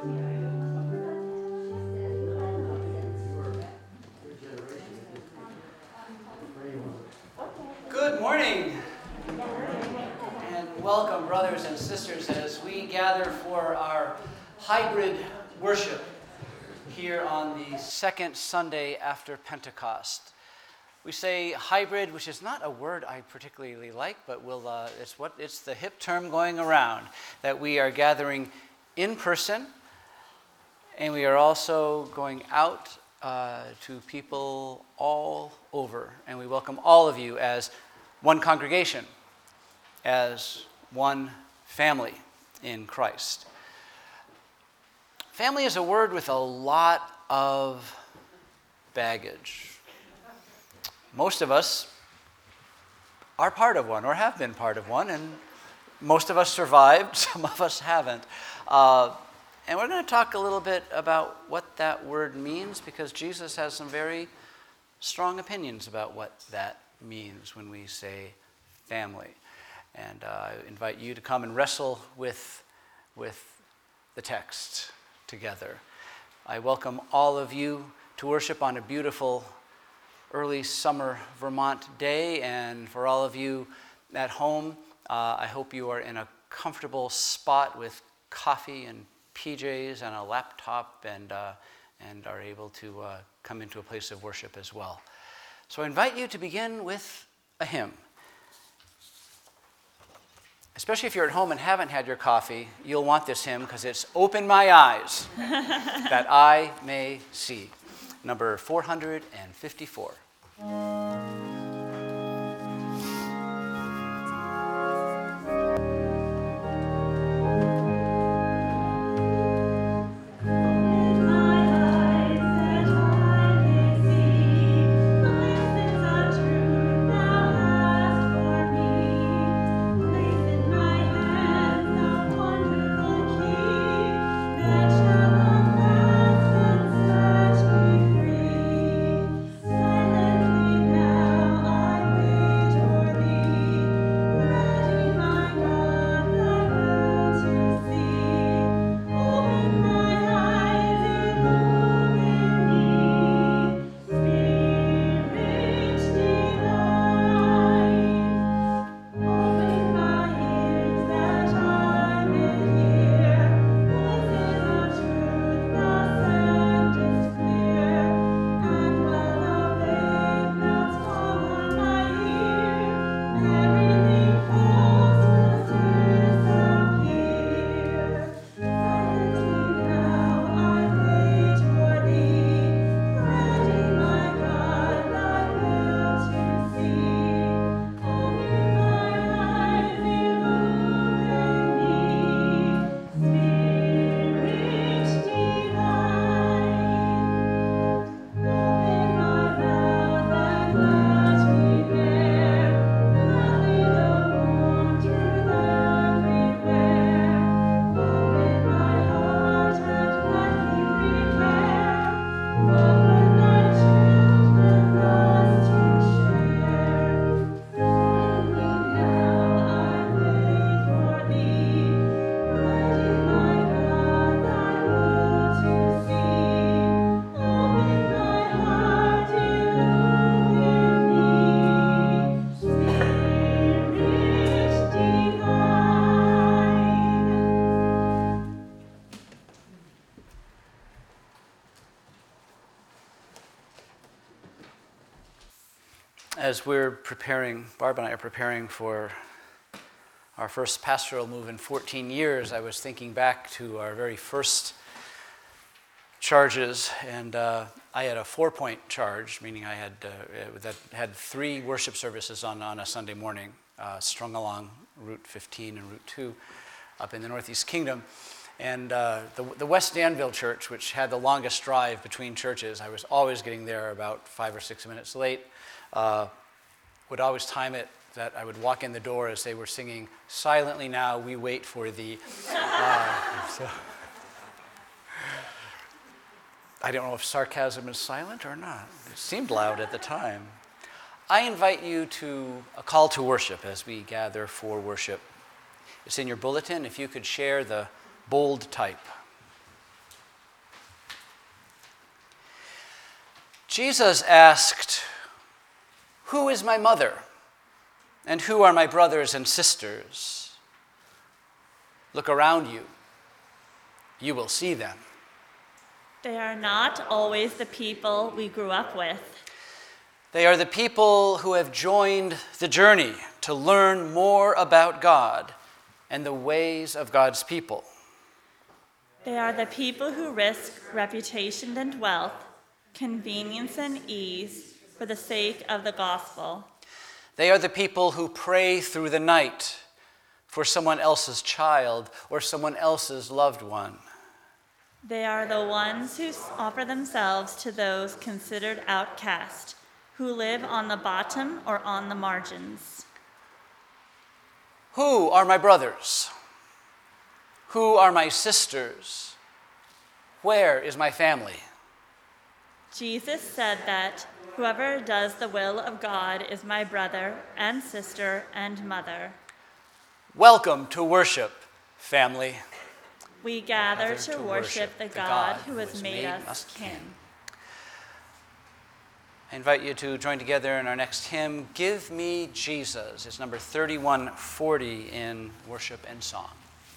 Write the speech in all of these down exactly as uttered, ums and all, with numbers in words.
Good morning, and welcome, brothers and sisters, as we gather for our hybrid worship here on the second Sunday after Pentecost. We say hybrid, which is not a word I particularly like, but we'll, uh, it's what it's the hip term going around, that we are gathering in person, and we are also going out uh, to people all over, and we welcome all of you as one congregation, as one family in Christ. Family is a word with a lot of baggage. Most of us are part of one or have been part of one, and most of us survived, some of us haven't. Uh, and we're going to talk a little bit about what that word means, because Jesus has some very strong opinions about what that means when we say family. And uh, I invite you to come and wrestle with, with the text together. I welcome all of you to worship on a beautiful early summer Vermont day, and for all of you at home, uh, I hope you are in a comfortable spot with coffee and P Js and a laptop, and uh, and are able to uh, come into a place of worship as well. So I invite you to begin with a hymn. Especially if you're at home and haven't had your coffee, you'll want this hymn because it's "Open My Eyes That I May See," number four hundred fifty-four. As we're preparing, Barb and I are preparing for our first pastoral move in fourteen years, I was thinking back to our very first charges, and uh, I had a four-point charge, meaning I had uh, that had three worship services on, on a Sunday morning, uh, strung along Route fifteen and Route two up in the Northeast Kingdom. And uh, the, the West Danville Church, which had the longest drive between churches, I was always getting there about five or six minutes late, uh, would always time it that I would walk in the door as they were singing, "Silently Now We Wait for Thee." Uh, so, I don't know if sarcasm is silent or not. It seemed loud at the time. I invite you to a call to worship as we gather for worship. It's in your bulletin. If you could share the bold type. Jesus asked, "Who is my mother? And who are my brothers and sisters?" Look around you. You will see them. They are not always the people we grew up with. They are the people who have joined the journey to learn more about God and the ways of God's people. They are the people who risk reputation and wealth, convenience and ease for the sake of the gospel. They are the people who pray through the night for someone else's child or someone else's loved one. They are the ones who offer themselves to those considered outcast, who live on the bottom or on the margins. Who are my brothers? Who are my sisters? Where is my family? Jesus said that whoever does the will of God is my brother and sister and mother. Welcome to worship, family. We gather to worship the God who has made us kin. I invite you to join together in our next hymn, "Give Me Jesus." It's number thirty-one forty in Worship and Song.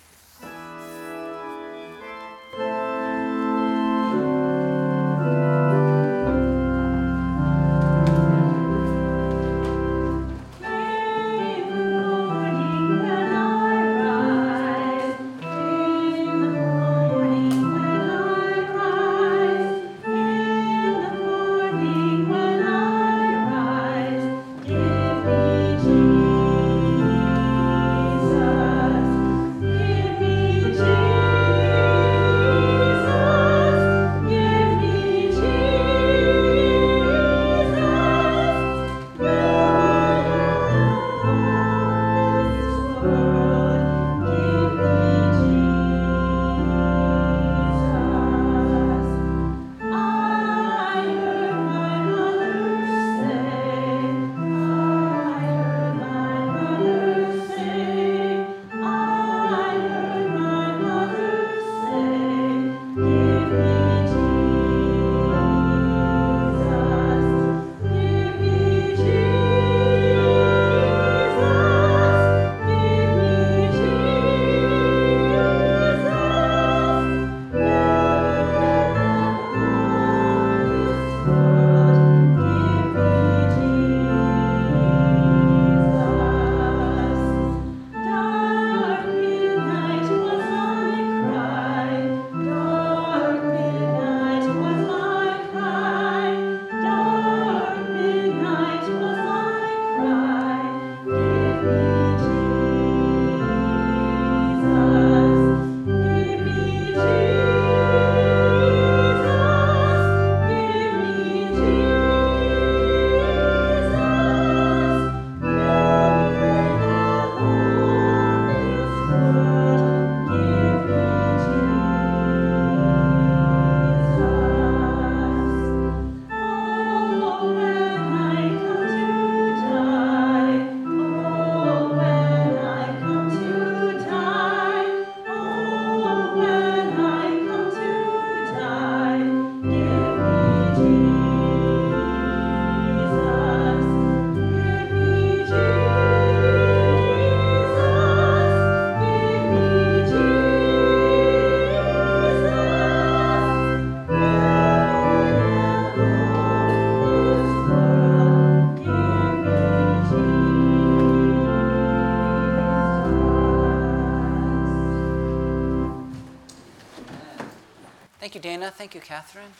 Thank you, Dana. Thank you, Catherine.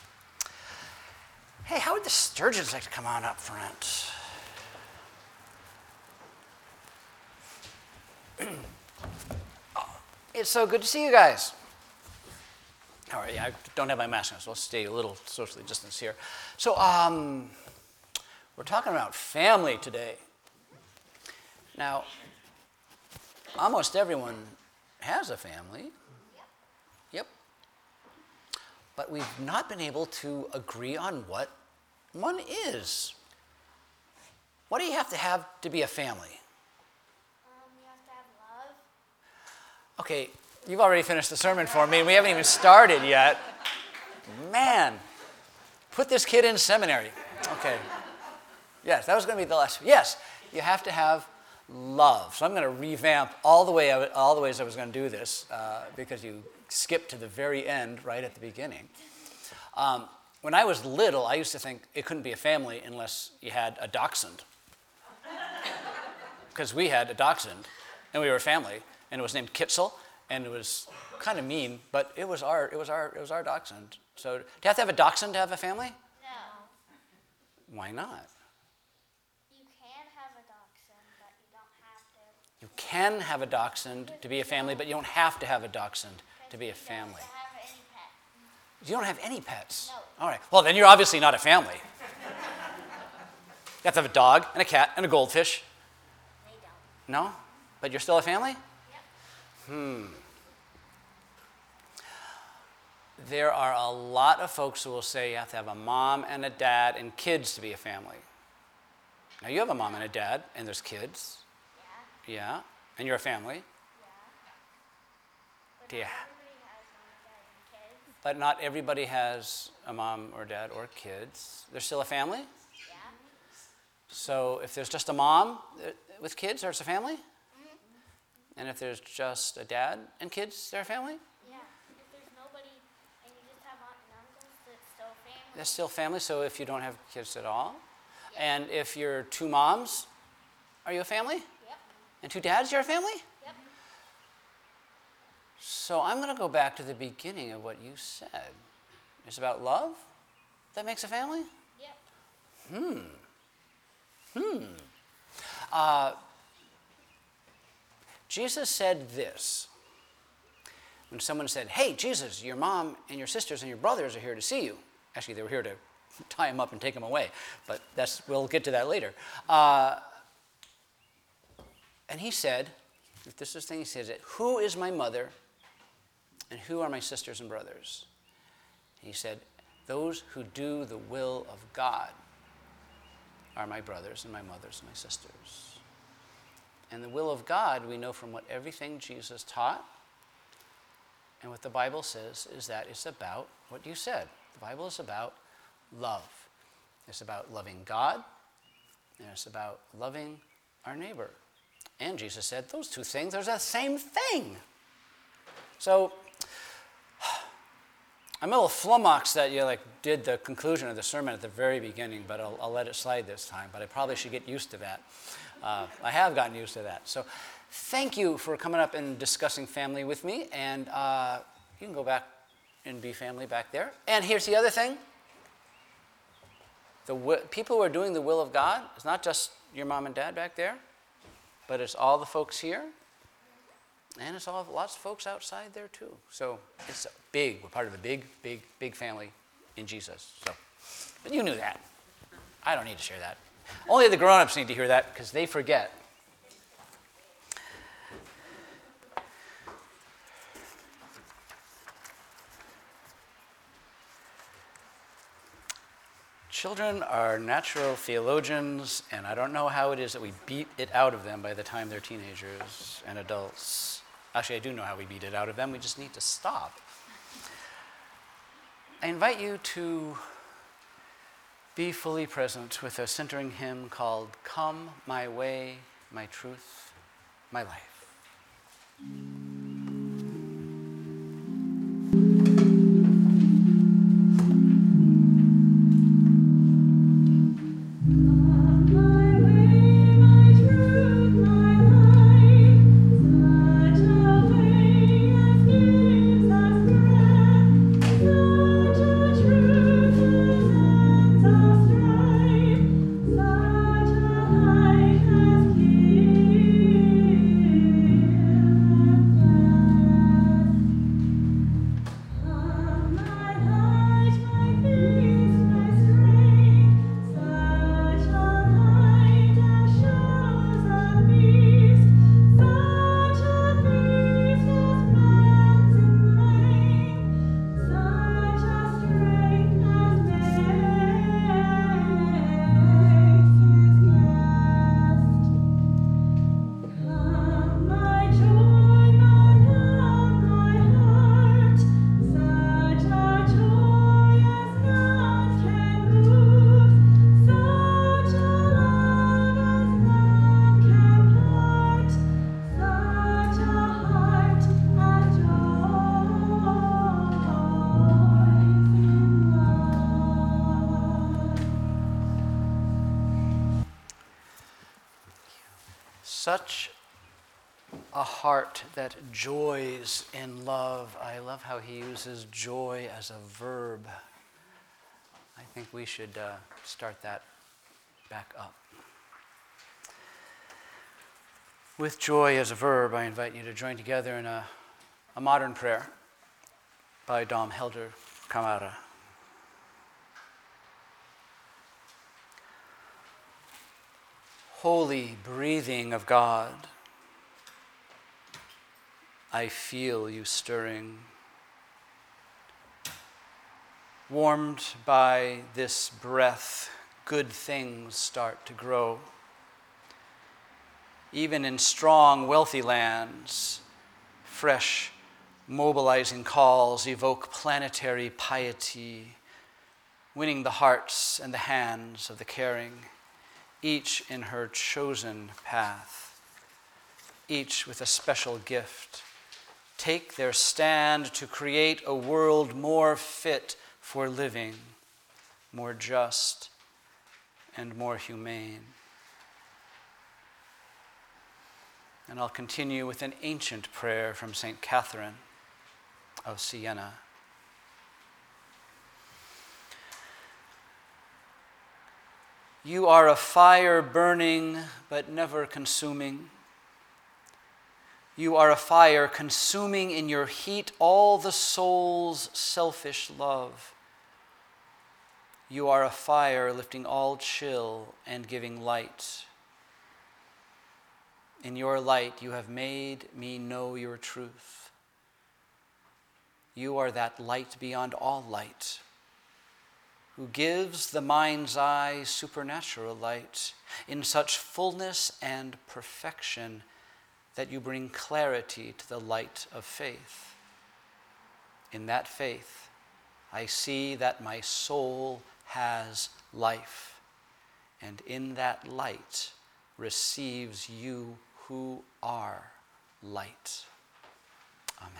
Hey, how would the Sturgeons like to come on up front? Oh, it's so good to see you guys. All right, yeah, I don't have my mask on, so I'll stay a little socially distanced here. So, um, we're talking about family today. Now, almost everyone has a family. Yep. But we've not been able to agree on what one is. What do you have to have to be a family? Um, you have to have love. Okay, you've already finished the sermon for me, and we haven't even started yet. Man, put this kid in seminary. Okay. Yes, that was going to be the last. Yes, you have to have love. So I'm going to revamp all the way all the ways I was going to do this uh, because you skipped to the very end right at the beginning. Um, when I was little, I used to think it couldn't be a family unless you had a dachshund. Because we had a dachshund, and we were a family, and it was named Kitzel, and it was kind of mean, but it was our it was our it was our dachshund. So do you have to have a dachshund to have a family? No. Why not? You can have a dachshund, but you don't have to. You can have a dachshund to be a family, but you don't have to have a dachshund to be a family. You don't have any pet. You don't have any pets? No. All right. Well, then you're obviously not a family. You have to have a dog and a cat and a goldfish. They don't. No? But you're still a family? Yep. Hmm. There are a lot of folks who will say you have to have a mom and a dad and kids to be a family. Now, you have a mom and a dad, and there's kids. Yeah. Yeah. And you're a family. Yeah. But Yeah. not everybody has mom, dad, and kids. But not everybody has a mom or dad or kids. They're still a family? Yeah. So if there's just a mom uh, with kids, there's a family? Mm-hmm. And if there's just a dad and kids, they're a family? Yeah. If there's nobody and you just have aunt and uncles, that's still family. That's still family, so if you don't have kids at all. Yeah. And if you're two moms, are you a family? Yep. And two dads, you're a family? Yep. So I'm going to go back to the beginning of what you said. It's about love? That makes a family? Yep. Hmm. Hmm. Uh, Jesus said this. When someone said, hey, Jesus, your mom and your sisters and your brothers are here to see you. Actually, they were here to tie him up and take him away. But that's we'll get to that later. Uh, and he said, if this is the thing he says, it, who is my mother and who are my sisters and brothers? He said, those who do the will of God are my brothers and my mothers and my sisters. And the will of God, we know from what everything Jesus taught and what the Bible says is that it's about what you said. The Bible is about love. It's about loving God, and it's about loving our neighbor. And Jesus said those two things are the same thing. So I'm a little flummoxed that you like did the conclusion of the sermon at the very beginning, but I'll, I'll let it slide this time. But I probably should get used to that. Uh, I have gotten used to that. So thank you for coming up and discussing family with me. And uh, you can go back and be family back there. And here's the other thing. The w- people who are doing the will of God, it's not just your mom and dad back there, but it's all the folks here. And it's all lots of folks outside there too. So it's big. We're part of a big, big, big family in Jesus. So, but you knew that. I don't need to share that. Only the grown-ups need to hear that because they forget. Children are natural theologians, and I don't know how it is that we beat it out of them by the time they're teenagers and adults. Actually, I do know how we beat it out of them. We just need to stop. I invite you to be fully present with a centering hymn called Come My Way, My Truth, My Life. Such a light has given. such a heart that joys in love. I love how he uses joy as a verb. I think we should uh, start that back up. With joy as a verb, I invite you to join together in a, a modern prayer by Dom Helder Camara. Holy breathing of God, I feel you stirring. Warmed by this breath, good things start to grow. Even in strong, wealthy lands, fresh, mobilizing calls evoke planetary piety, winning the hearts and the hands of the caring, each in her chosen path, each with a special gift. Take their stand to create a world more fit for living, more just and more humane. And I'll continue with an ancient prayer from Saint Catherine of Siena. You are a fire burning but never consuming. You are a fire consuming in your heat all the soul's selfish love. You are a fire lifting all chill and giving light. In your light you have made me know your truth. You are that light beyond all light, who gives the mind's eye supernatural light in such fullness and perfection that you bring clarity to the light of faith. In that faith, I see that my soul has life, and in that light receives you who are light. Amen.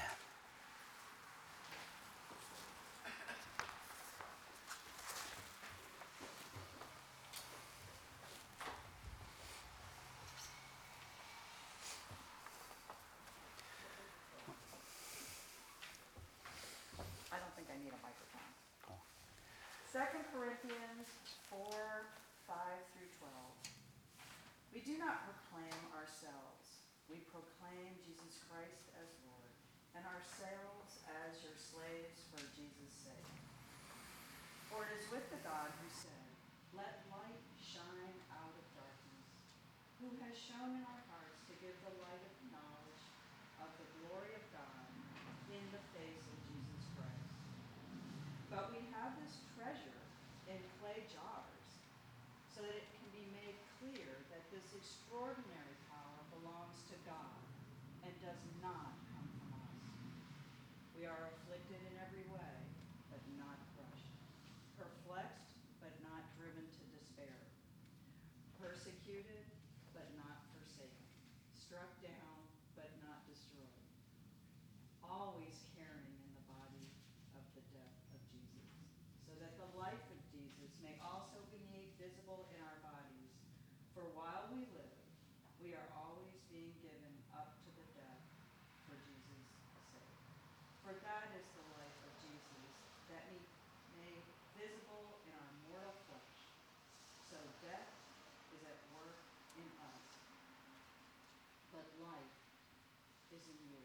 Second Corinthians four, five through twelve. We do not proclaim ourselves. We proclaim Jesus Christ as Lord, and ourselves as your slaves for Jesus' sake. For it is with the God who said, "Let light shine out of darkness," who has shone in our hearts to give the light of knowledge of the glory of God in the face of Jesus Christ. But we have this treasure in clay jars, so that it can be made clear that this extraordinary power belongs to God and does not come from us. We are afflicted in every way, but not crushed, perplexed, but not driven to despair, persecuted, but not forsaken, struck down, but not destroyed, always carrying in the body of the death of Jesus, so that the life of Jesus may also be made visible in our bodies. For while we live, we are always being given up to the death for Jesus' sake. For that is the life of Jesus, that be made visible in our mortal flesh. So death is at work in us, but life is in you.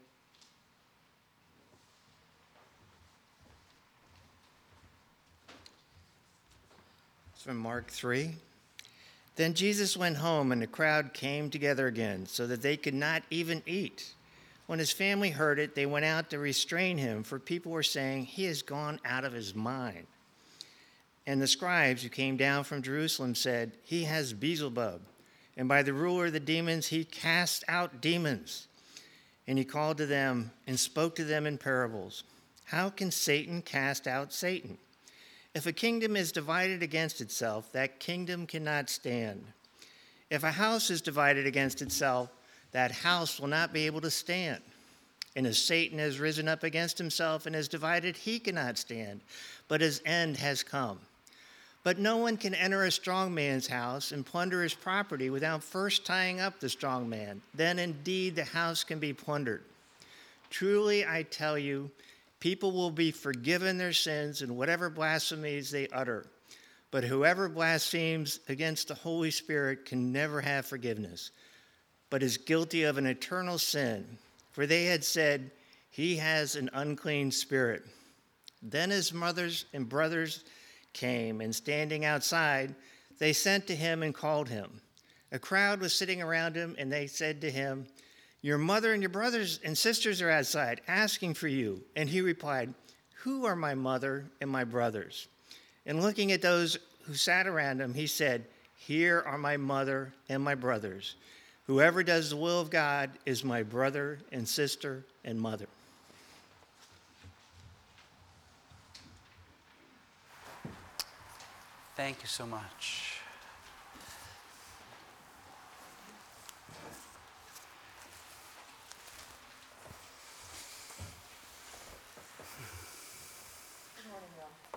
It's from Mark three. Then Jesus went home, and the crowd came together again, so that they could not even eat. When his family heard it, they went out to restrain him, for people were saying, "He has gone out of his mind." And the scribes who came down from Jerusalem said, "He has Beelzebub, and by the ruler of the demons he casts out demons." And he called to them and spoke to them in parables. "How can Satan cast out Satan? If a kingdom is divided against itself, that kingdom cannot stand. If a house is divided against itself, that house will not be able to stand. And if Satan has risen up against himself and is divided, he cannot stand, but his end has come. But no one can enter a strong man's house and plunder his property without first tying up the strong man. Then indeed the house can be plundered. Truly, I tell you, people will be forgiven their sins and whatever blasphemies they utter. But whoever blasphemes against the Holy Spirit can never have forgiveness, but is guilty of an eternal sin. For they had said, he has an unclean spirit. Then his mothers and brothers came, and standing outside, they sent to him and called him. A crowd was sitting around him, and they said to him, your mother and your brothers and sisters are outside, asking for you. And he replied, who are my mother and my brothers? And looking at those who sat around him, he said, here are my mother and my brothers. Whoever does the will of God is my brother and sister and mother. Thank you so much. Good morning, y'all.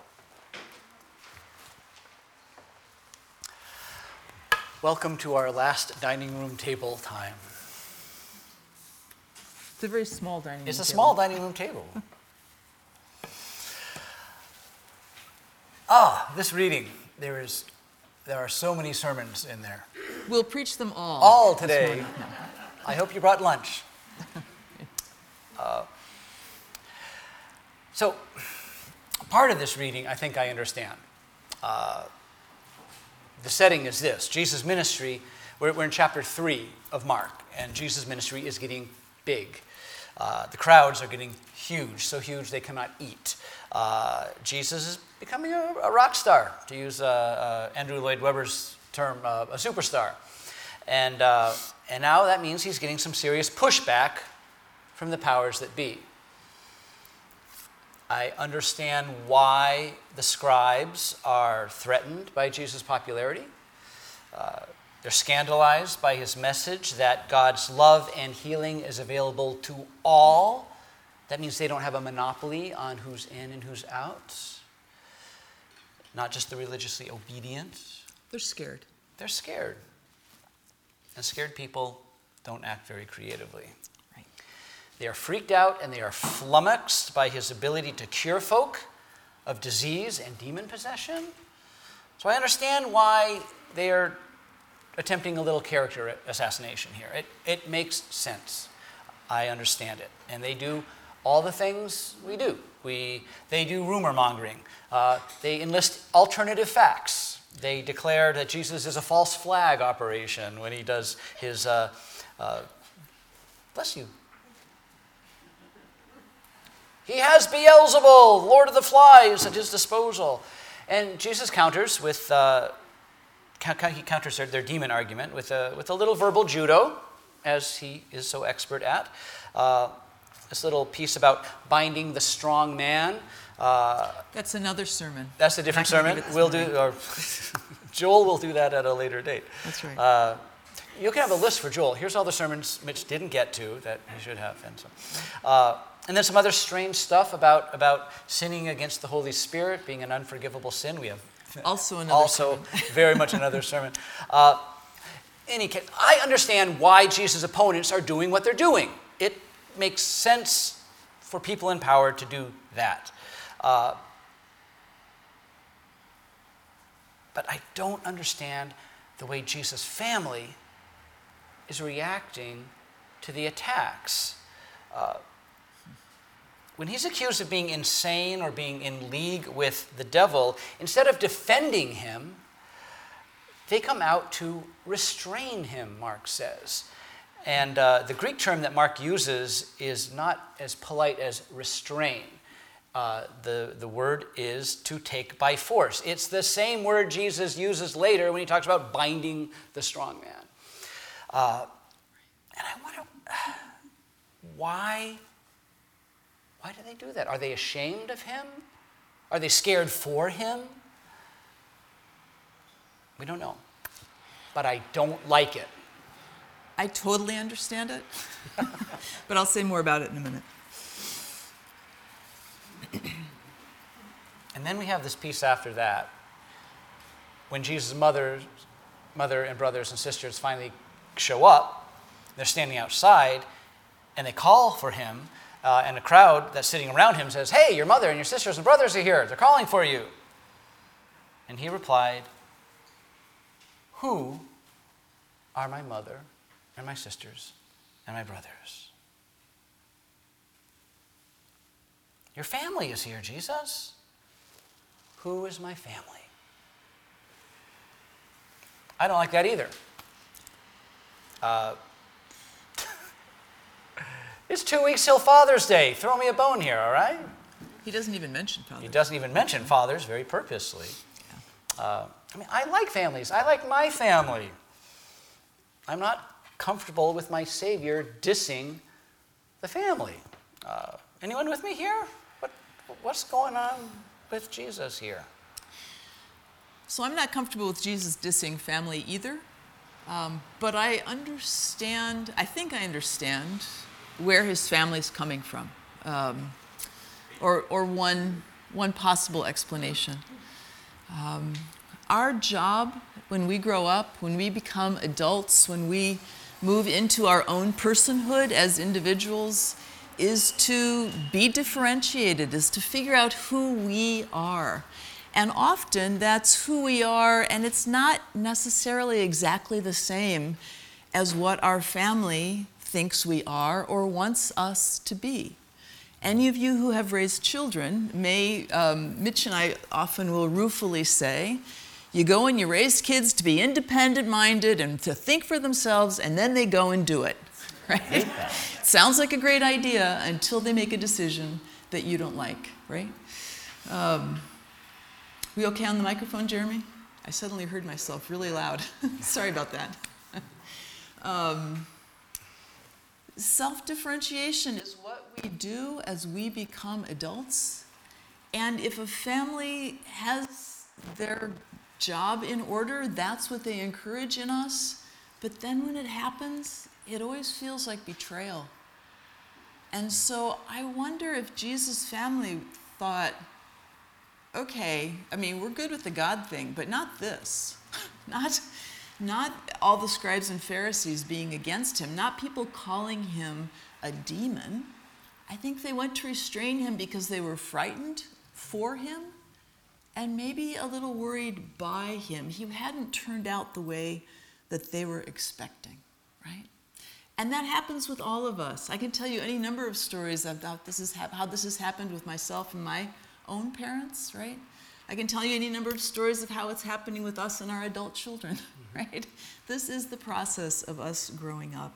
Welcome to our last dining room table time. It's a very small dining room It's a table. small dining room table. Ah, this reading. There is, there are so many sermons in there. We'll preach them all. All this today. morning. No. I hope you brought lunch. Uh, so, part of this reading, I think I understand. Uh, the setting is this. Jesus' ministry, we're, we're in chapter three of Mark, and Jesus' ministry is getting big. Uh, the crowds are getting huge, so huge they cannot eat. Uh, Jesus is becoming a, a rock star, to use uh, uh, Andrew Lloyd Webber's term, uh, a superstar. And, uh, and now that means he's getting some serious pushback from the powers that be. I understand why the scribes are threatened by Jesus' popularity. Uh, they're scandalized by his message that God's love and healing is available to all. That means they don't have a monopoly on who's in and who's out. Not just the religiously obedient. They're scared. They're scared. And scared people don't act very creatively. Right. They are freaked out and they are flummoxed by his ability to cure folk of disease and demon possession. So I understand why they are attempting a little character assassination here. It, it makes sense. I understand it. And they do all the things we do. We, they do rumor mongering. Uh, they enlist alternative facts. They declare that Jesus is a false flag operation when he does his, uh, uh, bless you. He has Beelzebul, Lord of the Flies, at his disposal. And Jesus counters with, uh, he counters their, their demon argument with a, with a little verbal judo, as he is so expert at. Uh, this little piece about binding the strong man. Uh, That's another sermon. that's a different Not gonna sermon. give it this We'll do, morning. or Joel will do that at a later date. That's right. Uh, you can have a list for Joel. Here's all the sermons Mitch didn't get to that he should have. And, so, uh, and then some other strange stuff about, about sinning against the Holy Spirit being an unforgivable sin. We have Also another also sermon. very much another sermon. Uh, any case, I understand why Jesus' opponents are doing what they're doing. It makes sense for people in power to do that. Uh, but I don't understand the way Jesus' family is reacting to the attacks. Uh, when he's accused of being insane or being in league with the devil, instead of defending him, they come out to restrain him, Mark says. And uh, the Greek term that Mark uses is not as polite as restrain. Uh, the, the word is to take by force. It's the same word Jesus uses later when he talks about binding the strong man. Uh, and I wonder, why, why do they do that? Are they ashamed of him? Are they scared for him? We don't know. But I don't like it. I totally understand it, but I'll say more about it in a minute. And then we have this piece after that when Jesus' mother, mother and brothers and sisters finally show up, they're standing outside, and they call for him, uh, and a crowd that's sitting around him says, "Hey, your mother and your sisters and brothers are here. They're calling for you." And he replied, "Who are my mother and my sisters and my brothers?" Your family is here, Jesus. Who is my family? I don't like that either. Uh, it's two weeks till Father's Day. Throw me a bone here, all right? He doesn't even mention fathers. He doesn't even mention fathers very purposely. Yeah. Uh, I mean, I like families. I like my family. I'm not comfortable with my Savior dissing the family. Uh, anyone with me here? What, what's going on with Jesus here? So I'm not comfortable with Jesus dissing family either, um, but I understand, I think I understand where his family's coming from, um, or, or one, one possible explanation. Um, our job when we grow up, when we become adults, when we move into our own personhood as individuals, is to be differentiated, is to figure out who we are. And often that's who we are, and it's not necessarily exactly the same as what our family thinks we are or wants us to be. Any of you who have raised children may, um, Mitch and I often will ruefully say, you go and you raise kids to be independent-minded and to think for themselves, and then they go and do it, right? Sounds like a great idea until they make a decision that you don't like, right? Um, we okay on the microphone, Jeremy? I suddenly heard myself really loud. Sorry about that. um, self-differentiation is what we do as we become adults. And if a family has their job in order, that's what they encourage in us. But then when it happens, it always feels like betrayal. And so I wonder if Jesus' family thought, okay, I mean, we're good with the God thing, but not this. Not, not all the scribes and Pharisees being against him, not people calling him a demon. I think they went to restrain him because they were frightened for him and maybe a little worried by him. He hadn't turned out the way that they were expecting, right? And that happens with all of us. I can tell you any number of stories about this is how this has happened with myself and my own parents, right? I can tell you any number of stories of how it's happening with us and our adult children, mm-hmm. right? This is the process of us growing up.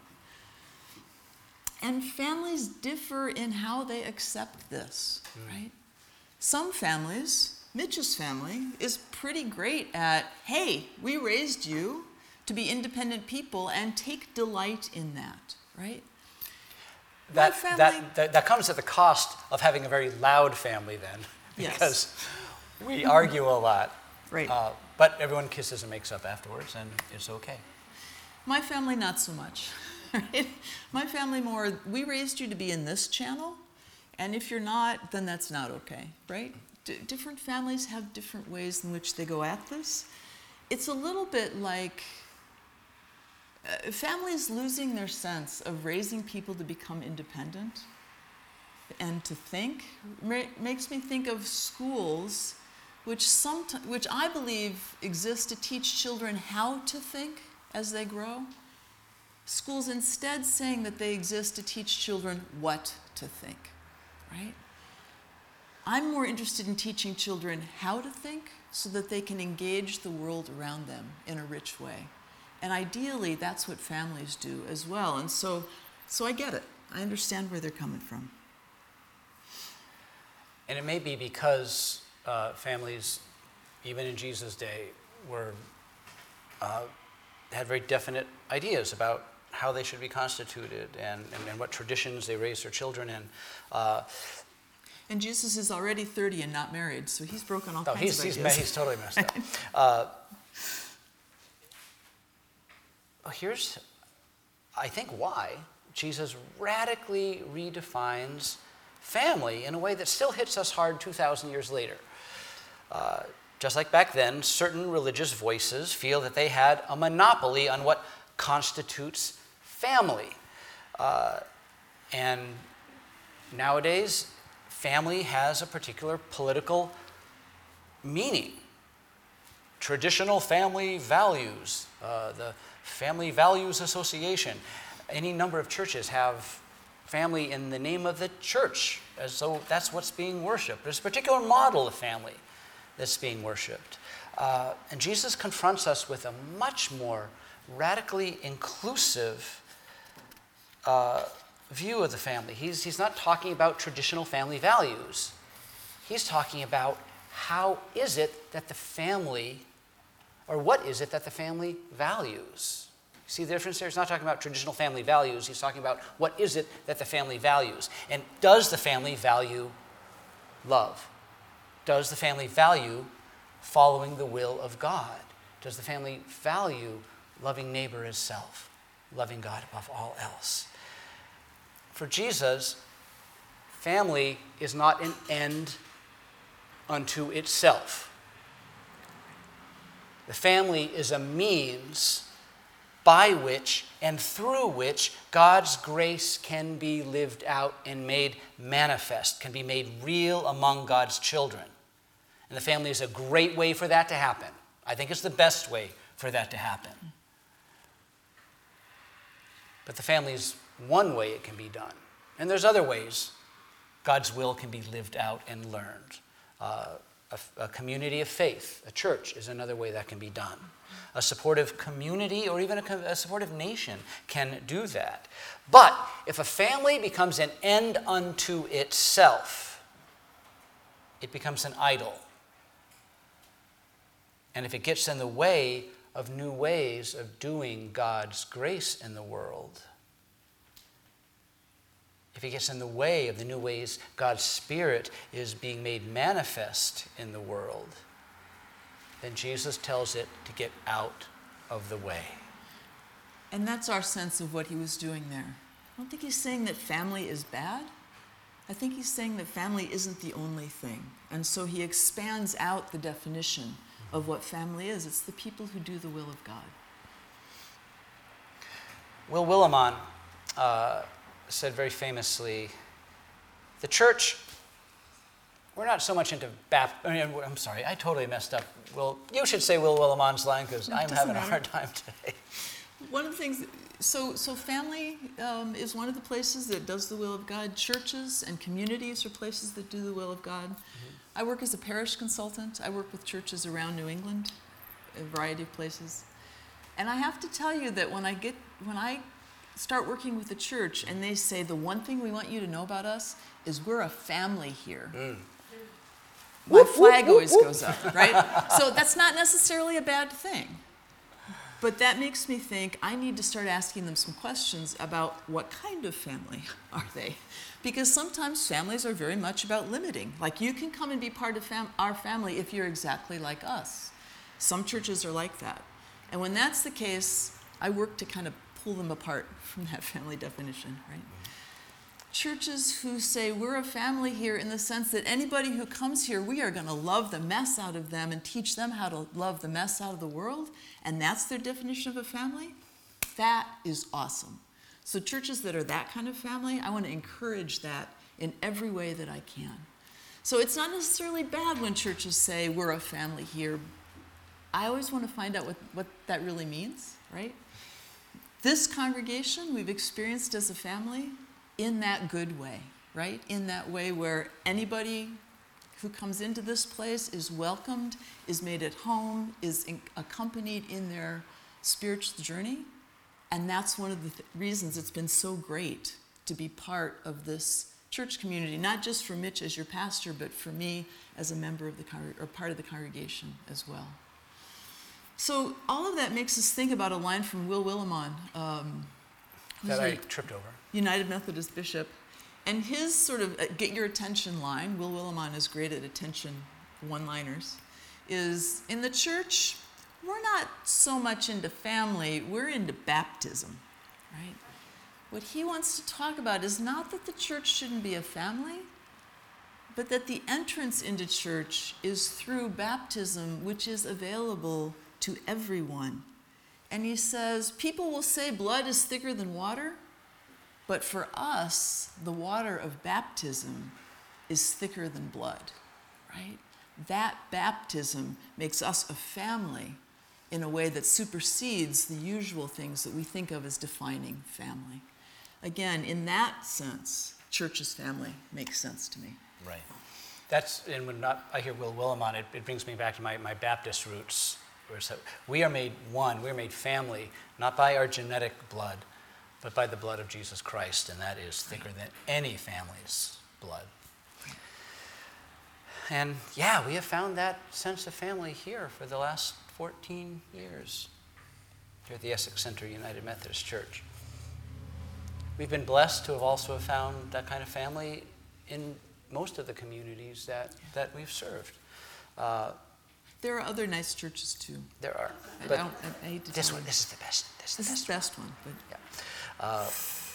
And families differ in how they accept this, mm. right? Some families, Mitch's family, is pretty great at, hey, we raised you to be independent people and take delight in that, right? That, family, that, that, that comes at the cost of having a very loud family then, because yes. we argue a lot. Right. Uh, but everyone kisses and makes up afterwards, and it's okay. My family, not so much. Right? My family more, we raised you to be in this channel, and if you're not, then that's not okay, right? D- different families have different ways in which they go at this. It's a little bit like uh, families losing their sense of raising people to become independent and to think. Ma- makes me think of schools which, somet- which I believe exist to teach children how to think as they grow. Schools instead saying that they exist to teach children what to think, right? I'm more interested in teaching children how to think so that they can engage the world around them in a rich way. And ideally, that's what families do as well. And so, so I get it. I understand where they're coming from. And it may be because uh, families, even in Jesus' day, were uh, had very definite ideas about how they should be constituted and, and, and what traditions they raise their children in. Uh, and Jesus is already thirty and not married, so he's broken all no, kinds he's, of he's, ideas. he's totally messed up. Uh, here's, I think, why Jesus radically redefines family in a way that still hits us hard two thousand years later. Uh, just like back then, certain religious voices feel that they had a monopoly on what constitutes family. Uh, and nowadays, family has a particular political meaning. Traditional family values, uh, the Family Values Association, any number of churches have family in the name of the church, as though that's what's being worshipped. There's a particular model of family that's being worshipped. Uh, and Jesus confronts us with a much more radically inclusive uh, view of the family. He's, he's not talking about traditional family values. He's talking about how is it that the family, or what is it that the family values? See the difference there? He's not talking about traditional family values. He's talking about what is it that the family values. And does the family value love? Does the family value following the will of God? Does the family value loving neighbor as self, loving God above all else? For Jesus, family is not an end unto itself. The family is a means by which and through which God's grace can be lived out and made manifest, can be made real among God's children. And the family is a great way for that to happen. I think it's the best way for that to happen. But the family is one way it can be done. And there's other ways God's will can be lived out and learned. Uh, a, a community of faith, a church, is another way that can be done. A supportive community or even a, a supportive nation can do that. But if a family becomes an end unto itself, it becomes an idol. And if it gets in the way of new ways of doing God's grace in the world, if it gets in the way of the new ways God's Spirit is being made manifest in the world, then Jesus tells it to get out of the way. And that's our sense of what he was doing there. I don't think he's saying that family is bad. I think he's saying that family isn't the only thing. And so he expands out the definition of what family is. It's the people who do the will of God. Will Willimon uh, said very famously, the church, we're not so much into Baptist, I mean, I'm sorry, I totally messed up. Will, you should say Will Willimon's line because I'm having matter. a hard time today. One of the things, so so family um, is one of the places that does the will of God. Churches and communities are places that do the will of God. Mm-hmm. I work as a parish consultant. I work with churches around New England, a variety of places. And I have to tell you that when I get, when I start working with a church and they say the one thing we want you to know about us is we're a family here. Mm. My whoop, flag whoop, always whoop. goes up, right? So that's not necessarily a bad thing. But that makes me think I need to start asking them some questions about what kind of family are they? Because sometimes families are very much about limiting. Like you can come and be part of fam- our family if you're exactly like us. Some churches are like that. And when that's the case, I work to kind of pull them apart from that family definition, right? Churches who say we're a family here in the sense that anybody who comes here, we are going to love the mess out of them and teach them how to love the mess out of the world, and that's their definition of a family, that is awesome. So churches that are that kind of family, I want to encourage that in every way that I can. So it's not necessarily bad when churches say we're a family here. I always want to find out what, what that really means, right? This congregation we've experienced as a family in that good way, right? In that way where anybody who comes into this place is welcomed, is made at home, is in, accompanied in their spiritual journey. And that's one of the th- reasons it's been so great to be part of this church community, not just for Mitch as your pastor, but for me as a member of the con- or part of the congregation as well. So all of that makes us think about a line from Will Willimon, um, that I tripped over. United Methodist bishop. And his sort of uh, get your attention line, Will Willimon is great at attention one-liners, is in the church, we're not so much into family, we're into baptism, right? What he wants to talk about is not that the church shouldn't be a family, but that the entrance into church is through baptism, which is available to everyone. And he says, people will say blood is thicker than water, but for us, the water of baptism is thicker than blood, right? That baptism makes us a family in a way that supersedes the usual things that we think of as defining family. Again, in that sense, church's family makes sense to me. Right. That's, and when not, I hear Will Willimon, it, it brings me back to my, my Baptist roots. Where so we are made one, we are made family, not by our genetic blood, but by the blood of Jesus Christ, and that is thicker than any family's blood. And yeah, we have found that sense of family here for the last fourteen years here at the Essex Center United Methodist Church. We've been blessed to have also found that kind of family in most of the communities that, that we've served. Uh, There are other nice churches too. there are. I, But don't, I, I hate to this tell one, you. this is the best. This is the This best is the best one, but Yeah. Uh,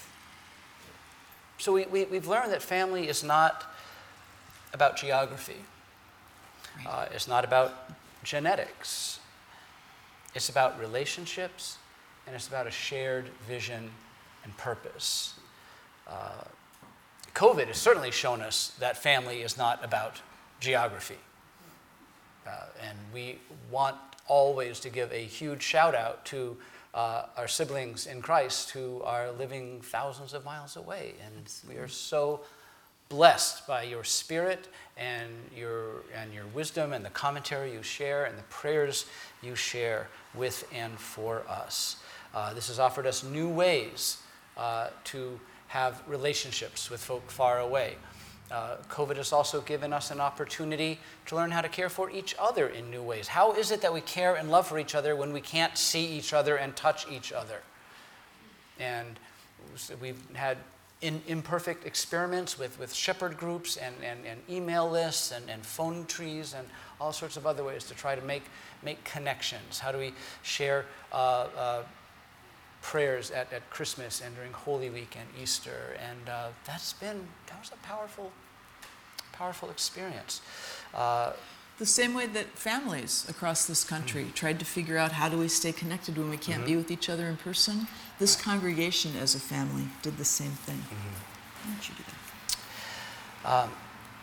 so we, we, we've learned that family is not about geography. Uh, it's not about genetics. It's about relationships, and it's about a shared vision and purpose. Uh, COVID has certainly shown us that family is not about geography. Uh, and we want always to give a huge shout out to uh, our siblings in Christ who are living thousands of miles away. And we are so blessed by your spirit and your, and your wisdom and the commentary you share and the prayers you share with and for us. Uh, this has offered us new ways uh, to have relationships with folk far away. Uh, COVID has also given us an opportunity to learn how to care for each other in new ways. How is it that we care and love for each other when we can't see each other and touch each other? And we've had in, imperfect experiments with, with shepherd groups and, and, and email lists and, and phone trees and all sorts of other ways to try to make, make connections. How do we share uh, uh, prayers at, at Christmas and during Holy Week and Easter? And uh, that's been, that was a powerful, powerful experience. Uh, the same way that families across this country mm-hmm. tried to figure out how do we stay connected when we can't mm-hmm. be with each other in person, this congregation as a family did the same thing. Mm-hmm. Why don't you do that? Um,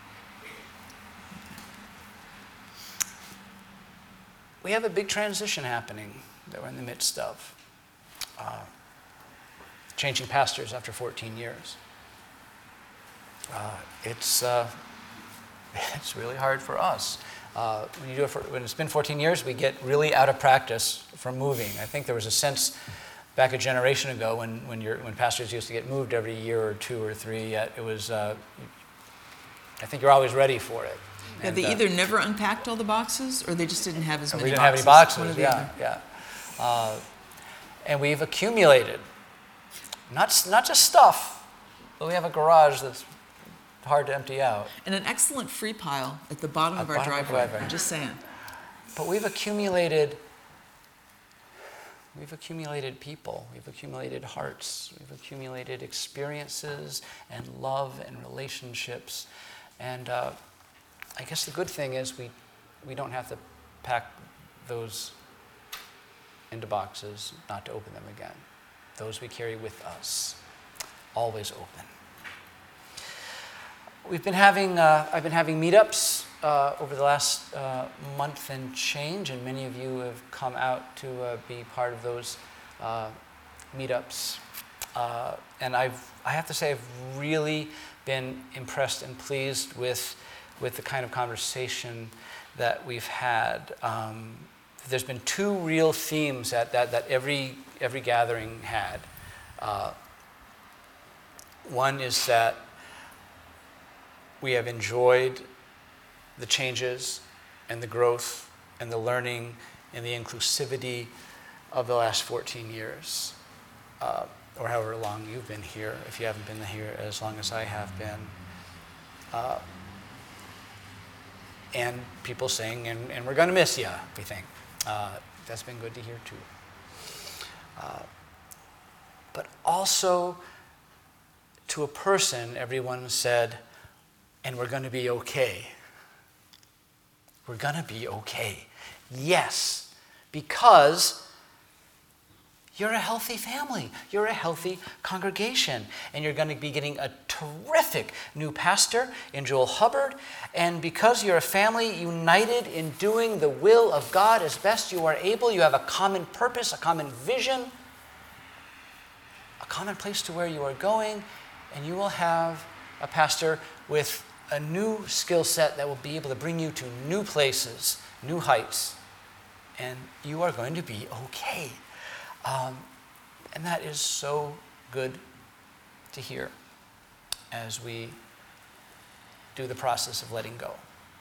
we have a big transition happening that we're in the midst of. Uh, changing pastors after fourteen years. Uh, it's uh, it's really hard for us. Uh, when you do it for, when it's been fourteen years, we get really out of practice from moving. I think there was a sense back a generation ago when when, you're, when pastors used to get moved every year or two or three. Yet it was. Uh, I think you're always ready for it. Yeah, and, they uh, either never unpacked all the boxes, or they just didn't have as many. We didn't boxes. have any boxes. One or the Yeah, other. yeah. Uh, and we've accumulated, not not just stuff, but we have a garage that's hard to empty out. And an excellent free pile at the bottom At of our bottom of the driveway. driveway. I'm just saying. But we've accumulated. We've accumulated people. We've accumulated hearts. We've accumulated experiences and love and relationships. And uh, I guess the good thing is we we don't have to pack those into boxes, not to open them again. Those we carry with us, always open. We've been having, uh, I've been having meetups uh, over the last uh, month and change, and many of you have come out to uh, be part of those uh, meetups. Uh, and I've, I have to say, I've really been impressed and pleased with, with the kind of conversation that we've had. Um, There's been two real themes that, that, that every, every gathering had. Uh, one is that we have enjoyed the changes and the growth and the learning and the inclusivity of the last fourteen years, uh, or however long you've been here, if you haven't been here as long as I have been. Uh, and people saying, and, and we're going to miss you, we think. Uh, that's been good to hear too. Uh, but also, to a person, everyone said, and we're going to be okay. We're going to be okay. Yes, because you're a healthy family. You're a healthy congregation. And you're going to be getting a terrific new pastor in Joel Hubbard. And because you're a family united in doing the will of God as best you are able, you have a common purpose, a common vision, a common place to where you are going, and you will have a pastor with a new skill set that will be able to bring you to new places, new heights, and you are going to be okay. Um, and that is so good to hear as we do the process of letting go.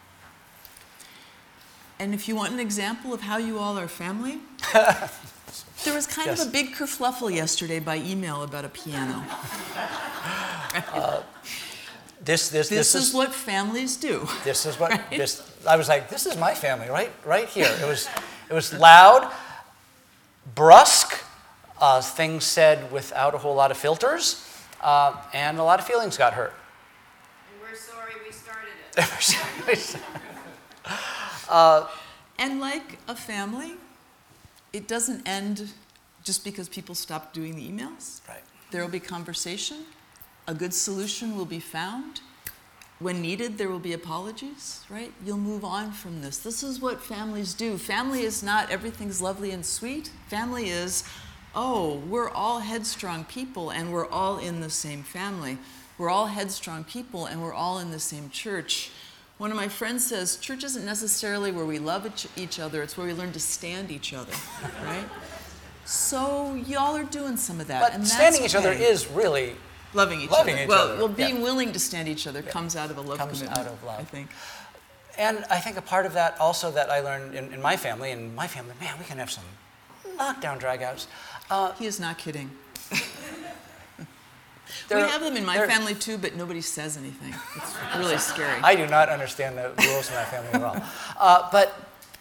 And if you want an example of how you all are family, there was kind Yes. of a big kerfluffle yesterday by email about a piano. uh, this, this, This, this is, what families do. This is what right? this. I was like, this is my family, right, right here. It was, it was loud, brusque, uh, things said without a whole lot of filters, uh, and a lot of feelings got hurt. And we're sorry we started it. uh, And like a family, it doesn't end just because people stop doing the emails. right. There will be conversation. A good solution will be found. When needed, there will be apologies, right? You'll move on from this. This is what families do. Family is not everything's lovely and sweet. Family is, oh, we're all headstrong people and we're all in the same family. We're all headstrong people and we're all in the same church. One of my friends says, church isn't necessarily where we love each- each other, it's where we learn to stand each other, right? So y'all are doing some of that. But and that's standing each other okay. is really Loving each Loving other. each well, other, well, being yeah. willing to stand each other comes out of a love Comes commitment. out of love. I think. And I think a part of that also that I learned in, in my family, and my family, man, we can have some knockdown dragouts. Uh, He is not kidding. we there- have them in my there- family too, but nobody says anything. It's really scary. I do not understand the rules in my family at all. Uh, but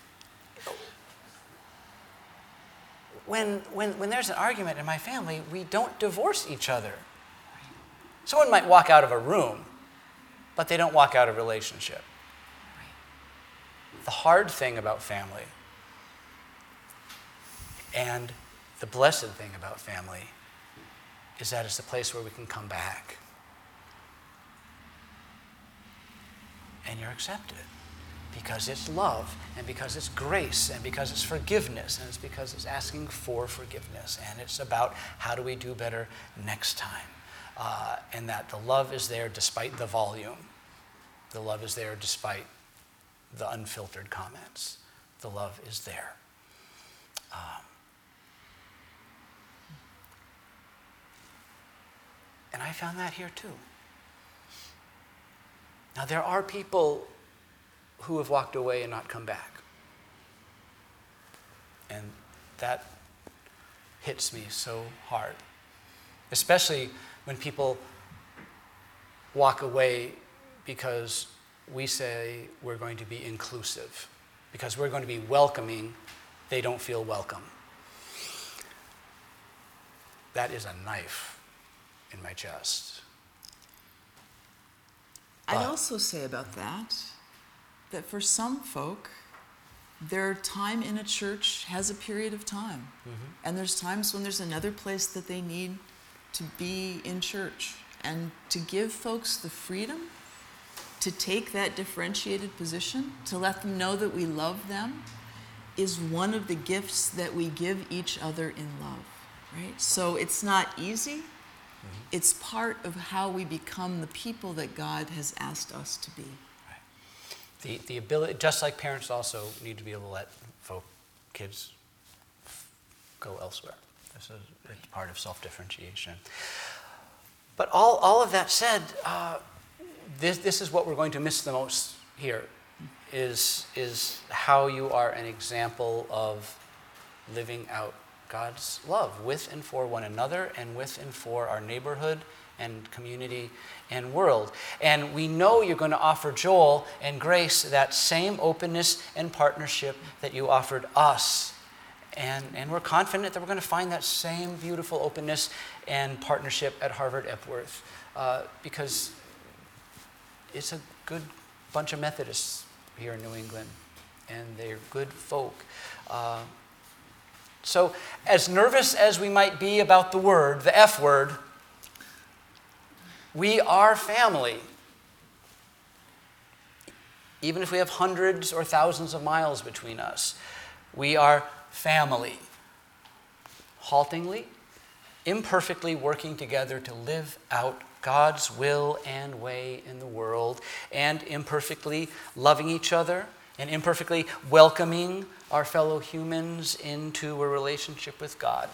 when, when, when there's an argument in my family, we don't divorce each other. Someone might walk out of a room, but they don't walk out of a relationship. The hard thing about family and the blessed thing about family is that it's a place where we can come back. And you're accepted because it's love and because it's grace and because it's forgiveness and it's because it's asking for forgiveness and it's about how do we do better next time. Uh, and that the love is there despite the volume. The love is there despite the unfiltered comments. The love is there. Um, and I found that here too. Now, there are people who have walked away and not come back. And that hits me so hard, especially when people walk away because we say we're going to be inclusive, because we're going to be welcoming, they don't feel welcome. That is a knife in my chest. I'd But- also say about that, that for some folk, their time in a church has a period of time. Mm-hmm. And there's times when there's another place that they need to be in church. And to give folks the freedom to take that differentiated position, to let them know that we love them, is one of the gifts that we give each other in love, right? So it's not easy. Mm-hmm. It's part of how we become the people that God has asked us to be. The, the ability, just like parents also need to be able to let folk, kids go elsewhere. This is it's part of self-differentiation. But all, all of that said, uh, this, this is what we're going to miss the most here, is, is how you are an example of living out God's love with and for one another and with and for our neighborhood and community and world. And we know you're going to offer Joel and Grace that same openness and partnership that you offered us. And, and we're confident that we're going to find that same beautiful openness and partnership at Harvard Epworth. Uh, because it's a good bunch of Methodists here in New England, and they're good folk. Uh, so as nervous as we might be about the word, the F word, we are family. Even if we have hundreds or thousands of miles between us, we are family. Haltingly, imperfectly working together to live out God's will and way in the world, and imperfectly loving each other, and imperfectly welcoming our fellow humans into a relationship with God.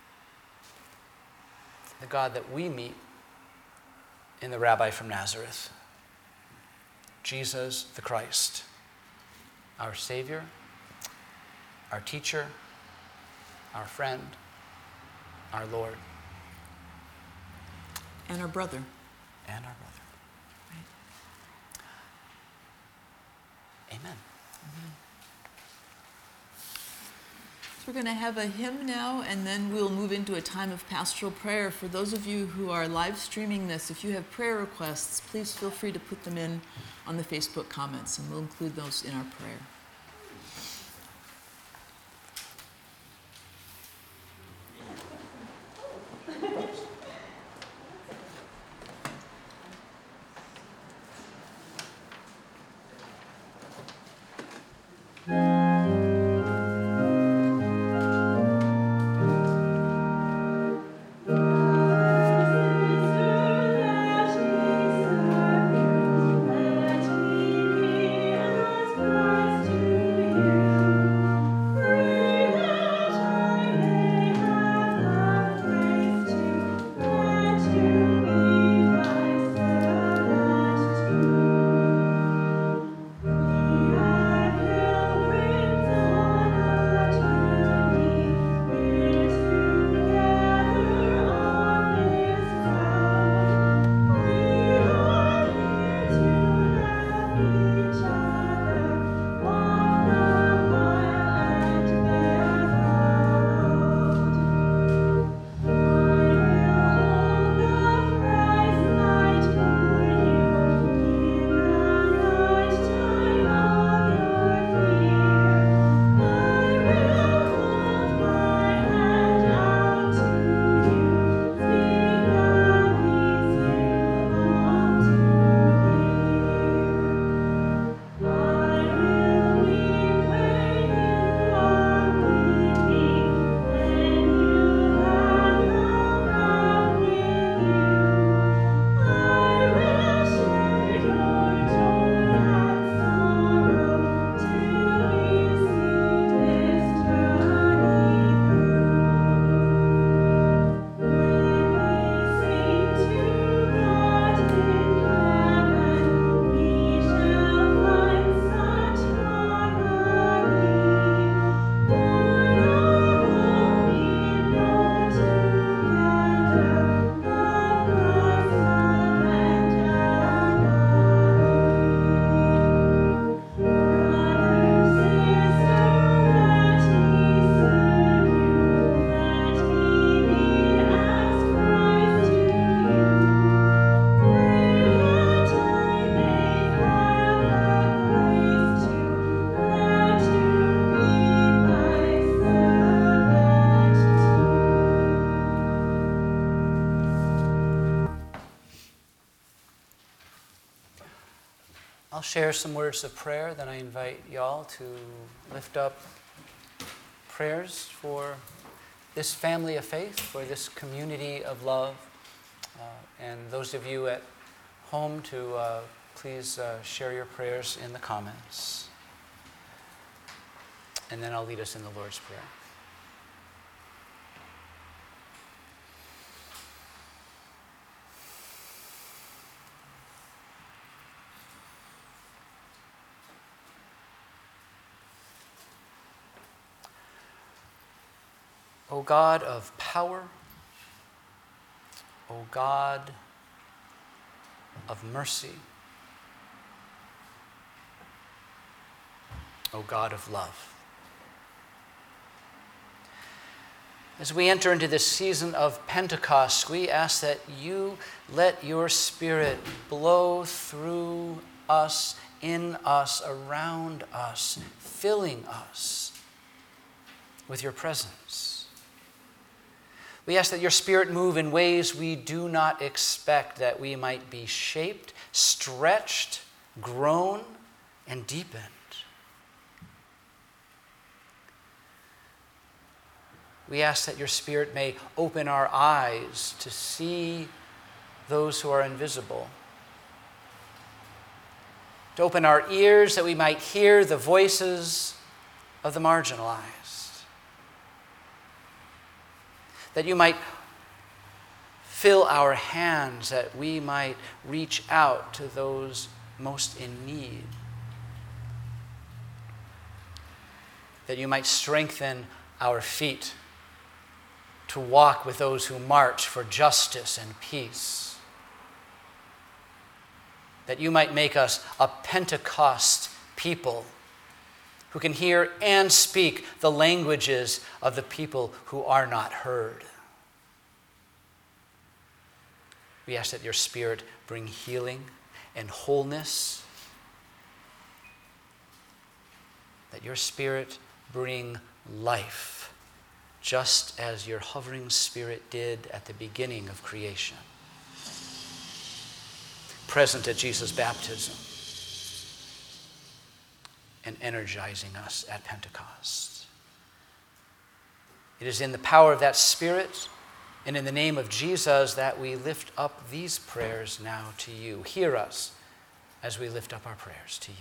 The God that we meet in the Rabbi from Nazareth, Jesus the Christ, our Savior, our teacher, our friend, our Lord. And our brother. And our brother. Right. Amen. Amen. So we're going to have a hymn now, and then we'll move into a time of pastoral prayer. For those of you who are live streaming this, if you have prayer requests, please feel free to put them in on the Facebook comments, and we'll include those in our prayer. I'll share some words of prayer, then I invite y'all to lift up prayers for this family of faith, for this community of love. Uh, and those of you at home to uh, please uh, share your prayers in the comments. And then I'll lead us in the Lord's Prayer. O God of power, O God of mercy, O God of love, As we enter into this season of Pentecost, we ask that you let your Spirit blow through us, in us, around us, filling us with your presence. We ask that your Spirit move in ways we do not expect, that we might be shaped, stretched, grown, and deepened. We ask that your Spirit may open our eyes to see those who are invisible, to open our ears that we might hear the voices of the marginalized, that you might fill our hands that we might reach out to those most in need, that you might strengthen our feet to walk with those who march for justice and peace, that you might make us a Pentecost people who can hear and speak the languages of the people who are not heard. We ask that your Spirit bring healing and wholeness, that your Spirit bring life, just as your hovering Spirit did at the beginning of creation, present at Jesus' baptism and energizing us at Pentecost. It is in the power of that Spirit and in the name of Jesus that we lift up these prayers now to you. Hear us as we lift up our prayers to you.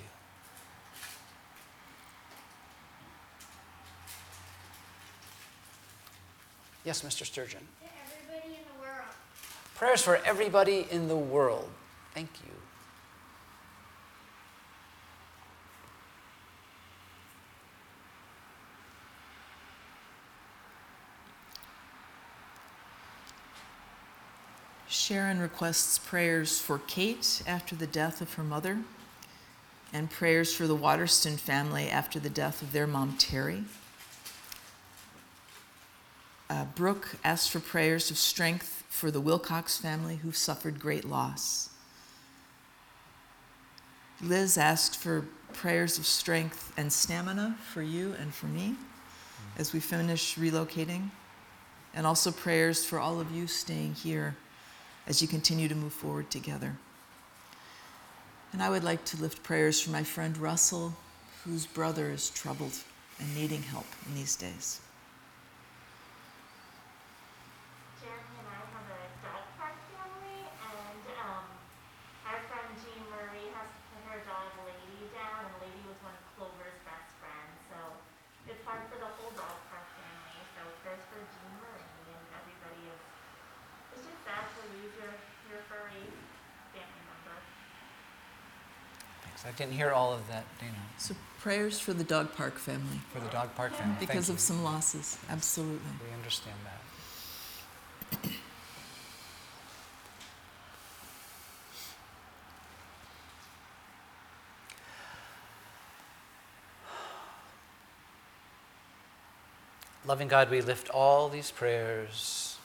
Yes, Mister Sturgeon. To everybody in the world. Prayers for everybody in the world. Thank you. Sharon requests prayers for Kate after the death of her mother, and prayers for the Waterston family after the death of their mom, Terry. Uh, Brooke asks for prayers of strength for the Wilcox family who've suffered great loss. Liz asked for prayers of strength and stamina for you and for me as we finish relocating, and also prayers for all of you staying here as you continue to move forward together. And I would like to lift prayers for my friend Russell, whose brother is troubled and needing help in these days. Jeremy and I have a dog park family, and um, our friend Jean Marie has to put her dog Lady down, and Lady was one of Clover's best friends, so it's hard for the whole dog park family. So prayers for Jean Marie, and everybody is, it's just sad to lose your, your furry family member. Thanks. I didn't hear all of that, Dana. So prayers for the dog park family For the dog park family. because Thank of you. some losses. Absolutely. We understand that. Loving God, we lift all these prayers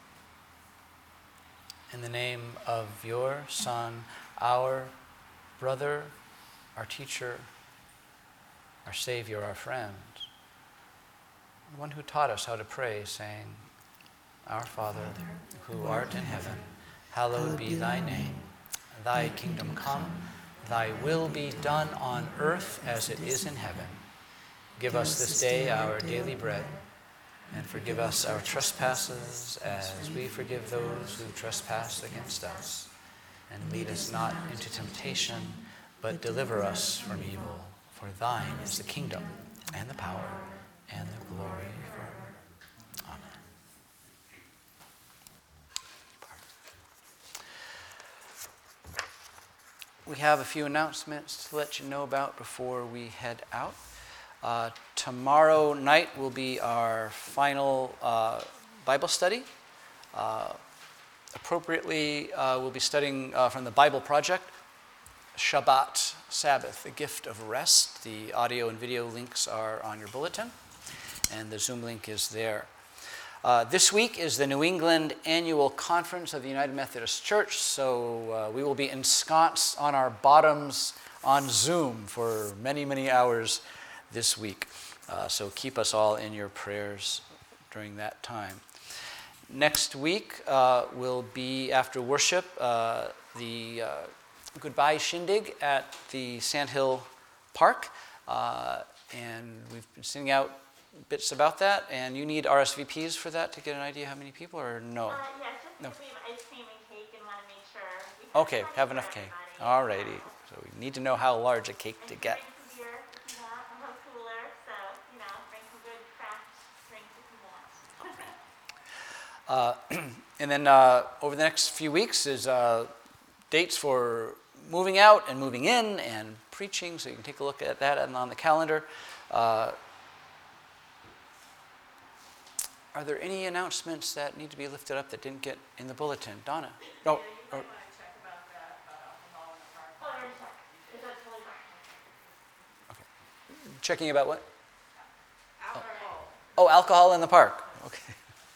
in the name of your Son, our brother, our teacher, our Savior, our friend, the one who taught us how to pray, saying, Our Father, who art in heaven, hallowed be thy name. Thy kingdom come, thy will be done on earth as it is in heaven. Give us this day our daily bread, and forgive us our trespasses as we forgive those who trespass against us. And lead us not into temptation, but deliver us from evil. For thine is the kingdom, and the power, and the glory forever. Amen. We have a few announcements to let you know about before we head out. Uh, tomorrow night will be our final uh, Bible study. Uh, appropriately, uh, we'll be studying uh, from the Bible Project, Shabbat, Sabbath, the gift of rest. The audio and video links are on your bulletin, and the Zoom link is there. Uh, this week is the New England Annual Conference of the United Methodist Church, so uh, we will be ensconced on our bottoms on Zoom for many, many hours this week. Uh, so keep us all in your prayers during that time. Next week uh, will be, after worship, uh, the uh, goodbye shindig at the Sandhill Park. Uh, and we've been sending out bits about that, and you need R S V Ps for that to get an idea how many people, or no? Uh, yeah, just No. because we have ice cream and cake and want to make sure we have Okay, plenty have for enough cake. everybody. All righty. So we need to know how large a cake to And get. bring some beer if you want, a little cooler, so, you know, bring some good craft drinks if you want. Uh, and then uh, over the next few weeks is uh, dates for moving out and moving in and preaching, so you can take a look at that and on the calendar. Uh, are there any announcements that need to be lifted up that didn't get in the bulletin? Donna? No. Oh, or- already checked. Is that totally fine? Checking about what? Alcohol. Oh, alcohol in the park. Okay.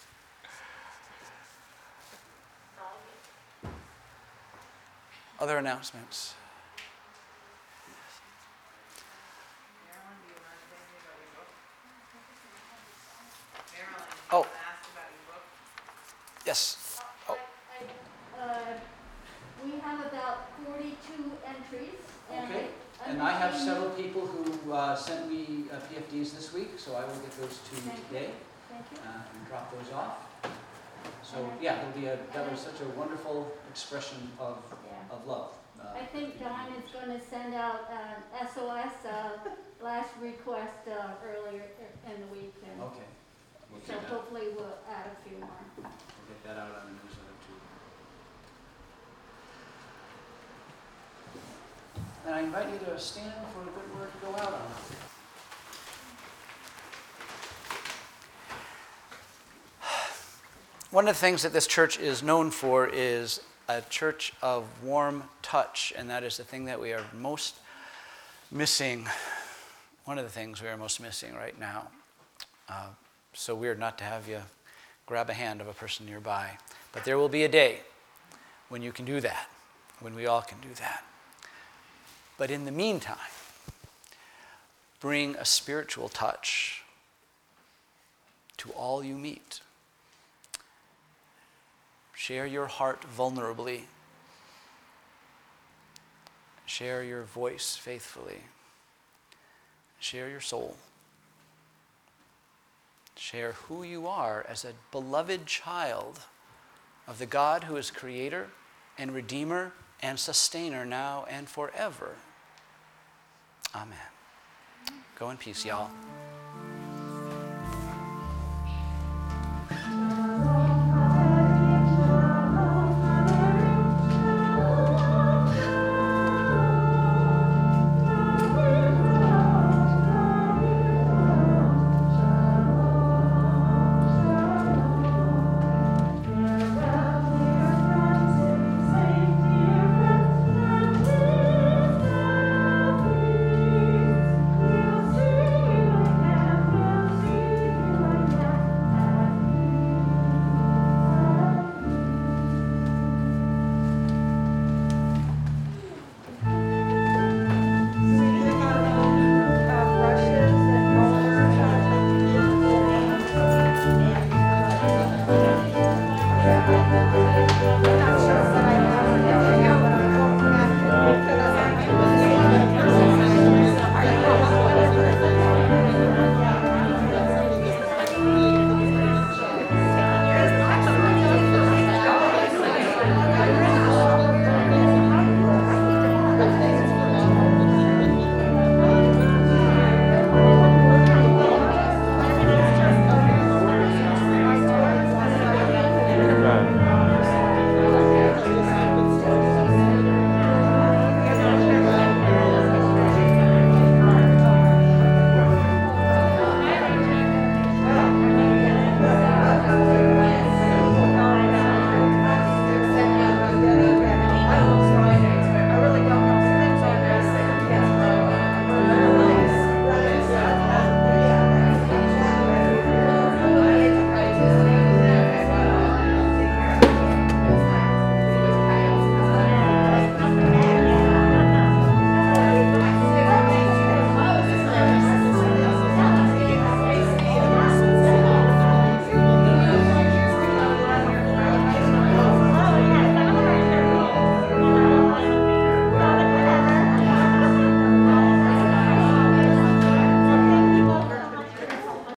Other announcements? Marilyn, do you want to say anything about your book? Marilyn, Oh. you asked about your book. Yes. Oh. Uh, We have about forty-two entries. and Okay. I And I have understand- several people who uh, sent me uh, P F Ds this week, so I will get those to you Thank you. today Thank you. uh, and drop those off. So yeah, it'll be a, that was such a wonderful expression of, Yeah. of love. Uh, I think Don is going to send out an S O S uh, last request uh, earlier in the week. and Okay. We'll So get that, hopefully we'll add a few more. we'll get that out on the newsletter too. And I invite you to stand for a good word to go out on. One of the things that this church is known for is a church of warm touch, and that is the thing that we are most missing, one of the things we are most missing right now. Uh, so weird not to have you grab a hand of a person nearby. But there will be a day when you can do that, when we all can do that. But in the meantime, bring a spiritual touch to all you meet. Share your heart vulnerably. Share your voice faithfully. Share your soul. Share who you are as a beloved child of the God who is creator and redeemer and sustainer now and forever. Amen. Go in peace, y'all.